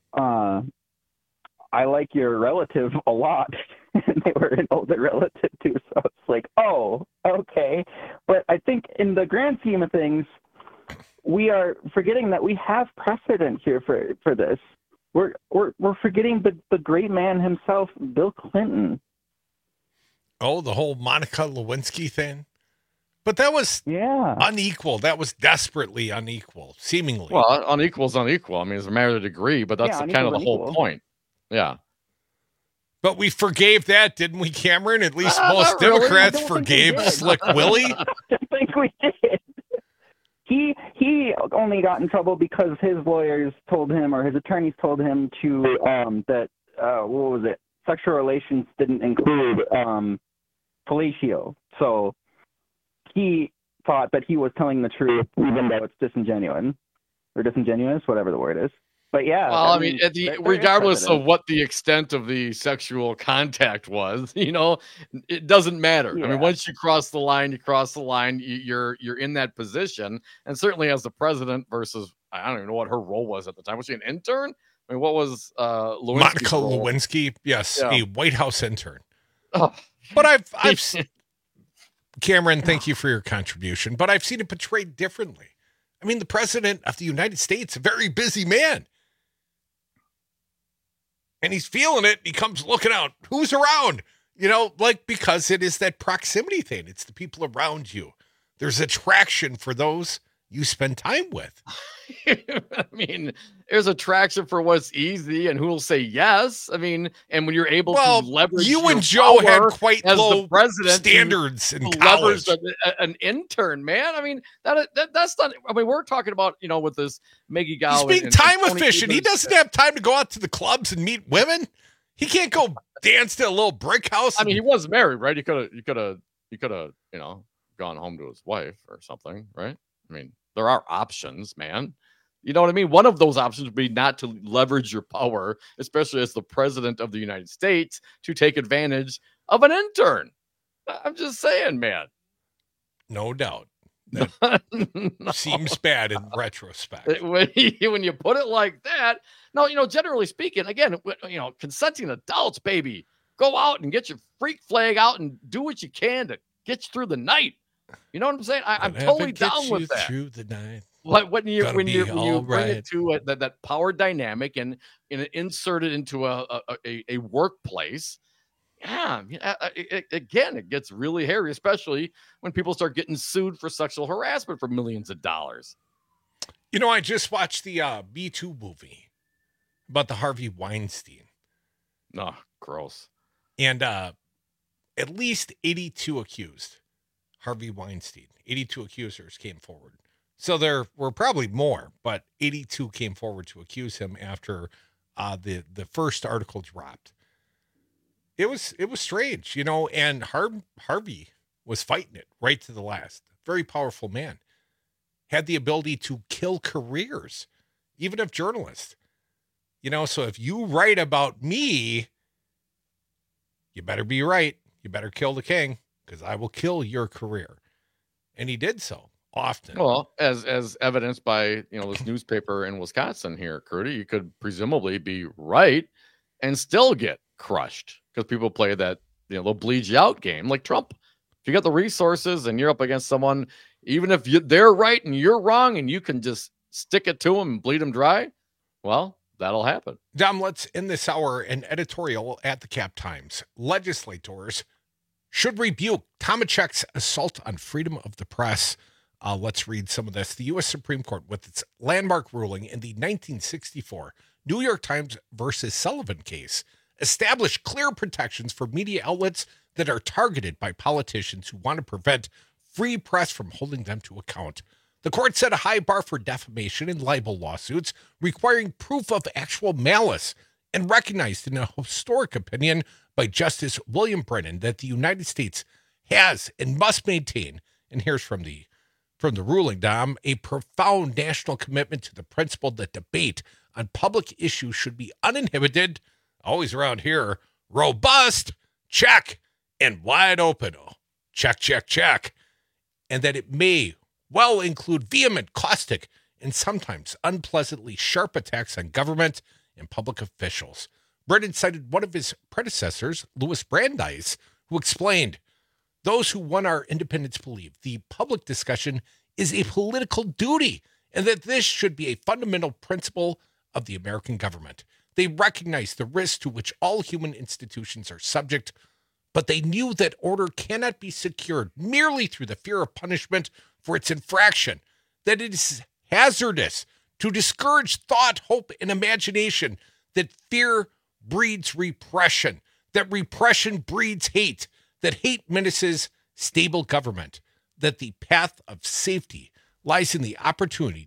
I like your relative a lot. And they were an older relative too, so it's like, oh, okay. But I think in the grand scheme of things, we are forgetting that we have precedent here for this. We're forgetting the great man himself, Bill Clinton. Oh, the whole Monica Lewinsky thing? But that was unequal. That was desperately unequal, seemingly. Well, unequal is unequal. I mean, it's a matter of degree, but that's kind of the whole point. Yeah. But we forgave that, didn't we, Cameron? At least most Democrats forgave Slick Willie. I don't think we did. He only got in trouble because his lawyers told him, or his attorneys told him to that what was it? Sexual relations didn't include fellatio. So he thought that he was telling the truth, even though it's disingenuous, whatever the word is. But yeah, well, I mean regardless of what the extent of the sexual contact was, it doesn't matter. Yeah. I mean, once you cross the line, you're in that position. And certainly as the president versus, I don't even know what her role was at the time. Was she an intern? I mean, what was Monica Lewinsky? Yes, yeah. A White House intern. Oh. But I've Cameron, thank you for your contribution. But I've seen it portrayed differently. I mean, the president of the United States, a very busy man. And he's feeling it. He comes looking out. Who's around? Because it is that proximity thing. It's the people around you. There's attraction for those you spend time with. I mean, there's attraction for what's easy and who will say yes. I mean, and when you're able to leverage you and Joe had quite low president standards in college. An intern, man. I mean, that's not. I mean, we're talking about with this Maggie Gao. He's being time efficient. He doesn't have time to go out to the clubs and meet women. He can't go dance to a little brick house. I mean, he was married, right? He could have gone home to his wife or something, right? I mean, there are options, man. You know what I mean? One of those options would be not to leverage your power, especially as the president of the United States, to take advantage of an intern. I'm just saying, man. No doubt. That seems bad in retrospect. When you put it like that, no, generally speaking, again, consenting adults, baby, go out and get your freak flag out and do what you can to get you through the night. You know what I'm saying? I'm totally down with that. Through the night. But when you bring right. it to that power dynamic and insert it into a workplace, it gets really hairy, especially when people start getting sued for sexual harassment for millions of dollars. You know, I just watched the Me Too movie about the Harvey Weinstein. Oh, gross. And at least 82 accused. Harvey Weinstein. 82 accusers came forward. So there were probably more, but 82 came forward to accuse him after the first article dropped. It was strange, you know, and Harvey was fighting it right to the last. Very powerful man. Had the ability to kill careers, even of journalists. You know, so if you write about me, you better be right. You better kill the king, because I will kill your career. And he did so often. Well, as evidenced by, this newspaper in Wisconsin here, Curdy, you could presumably be right and still get crushed because people play that, they'll bleed you out game like Trump. If you got the resources and you're up against someone, even if they're right and you're wrong and you can just stick it to them and bleed them dry, well, that'll happen. Dom, let's end this hour an editorial at the Cap Times. Legislators should rebuke Tomachek's assault on freedom of the press. Let's read some of this. The U.S. Supreme Court, with its landmark ruling in the 1964 New York Times versus Sullivan case, established clear protections for media outlets that are targeted by politicians who want to prevent free press from holding them to account. The court set a high bar for defamation and libel lawsuits, requiring proof of actual malice, and recognized in a historic opinion by Justice William Brennan that the United States has and must maintain, and here's from the ruling, Dom, a profound national commitment to the principle that debate on public issues should be uninhibited, always around here, robust, check, and wide open. Oh, check, check, check. And that it may well include vehement, caustic, and sometimes unpleasantly sharp attacks on government and public officials. Brennan cited one of his predecessors, Louis Brandeis, who explained, those who won our independence believe the public discussion is a political duty and that this should be a fundamental principle of the American government. They recognize the risks to which all human institutions are subject, but they knew that order cannot be secured merely through the fear of punishment for its infraction, that it is hazardous to discourage thought, hope, and imagination, that fear breeds repression, that repression breeds hate, that hate menaces stable government, that the path of safety lies in the opportunity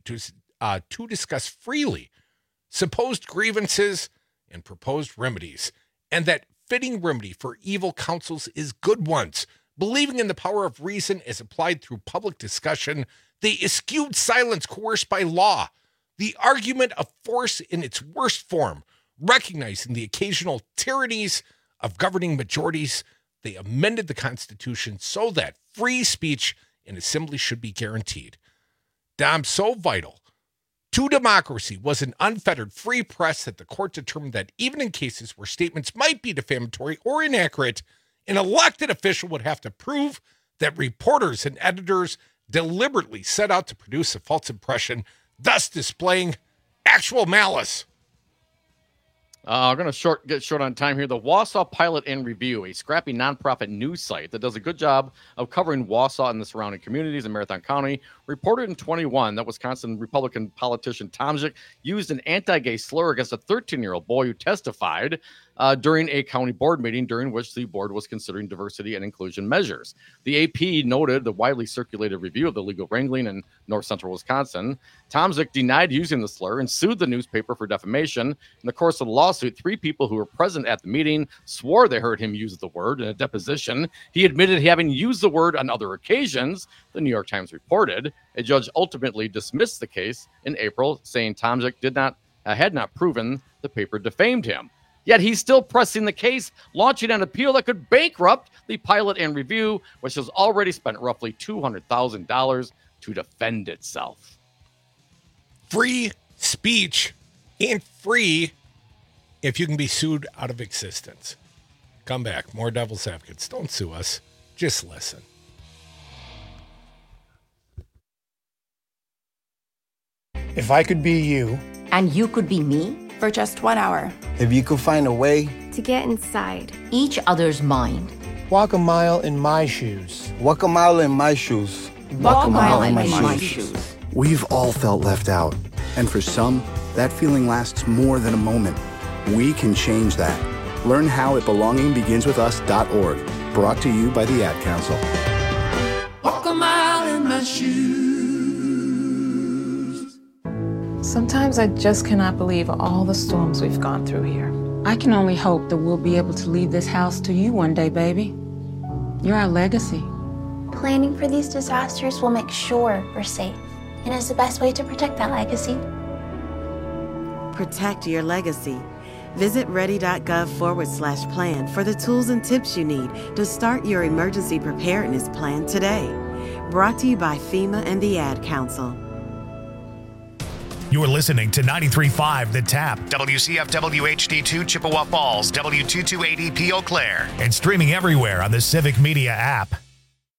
to discuss freely supposed grievances and proposed remedies, and that fitting remedy for evil counsels is good ones. Believing in the power of reason as applied through public discussion, they eschewed silence coerced by law, the argument of force in its worst form, recognizing the occasional tyrannies of governing majorities. They amended the Constitution so that free speech and assembly should be guaranteed. Dom, so vital to democracy was an unfettered free press that the court determined that even in cases where statements might be defamatory or inaccurate, an elected official would have to prove that reporters and editors deliberately set out to produce a false impression, thus displaying actual malice. I'm going to get short on time here. The Wausau Pilot and Review, a scrappy nonprofit news site that does a good job of covering Wausau and the surrounding communities in Marathon County, reported in 2021 that Wisconsin Republican politician Tomczyk used an anti-gay slur against a 13-year-old boy who testified during a county board meeting during which the board was considering diversity and inclusion measures. The AP noted the widely circulated review of the legal wrangling in north central Wisconsin. Tomczyk denied using the slur and sued the newspaper for defamation. In the course of the lawsuit, 3 people who were present at the meeting swore they heard him use the word. In a deposition, he admitted having used the word on other occasions, the New York Times reported. A judge ultimately dismissed the case in April, saying Tomczyk had not proven the paper defamed him. Yet he's still pressing the case, launching an appeal that could bankrupt the Pilot and Review, which has already spent roughly $200,000 to defend itself. Free speech ain't free if you can be sued out of existence. Come back. More Devil's Advocates. Don't sue us. Just listen. If I could be you. And you could be me? For just 1 hour. If you could find a way to get inside each other's mind. Walk a mile in my shoes. Walk a mile in my shoes. Walk a mile in my shoes. We've all felt left out. And for some, that feeling lasts more than a moment. We can change that. Learn how at belongingbeginswithus.org. Brought to you by the Ad Council. Walk a mile in my shoes. Sometimes I just cannot believe all the storms we've gone through here. I can only hope that we'll be able to leave this house to you one day, baby. You're our legacy. Planning for these disasters will make sure we're safe, and is the best way to protect that legacy. Protect your legacy. Visit ready.gov/plan for the tools and tips you need to start your emergency preparedness plan today. Brought to you by FEMA and the Ad Council. You're listening to 93.5 The Tap, WCFW HD2 Chippewa Falls, W228EP Eau Claire, and streaming everywhere on the Civic Media app.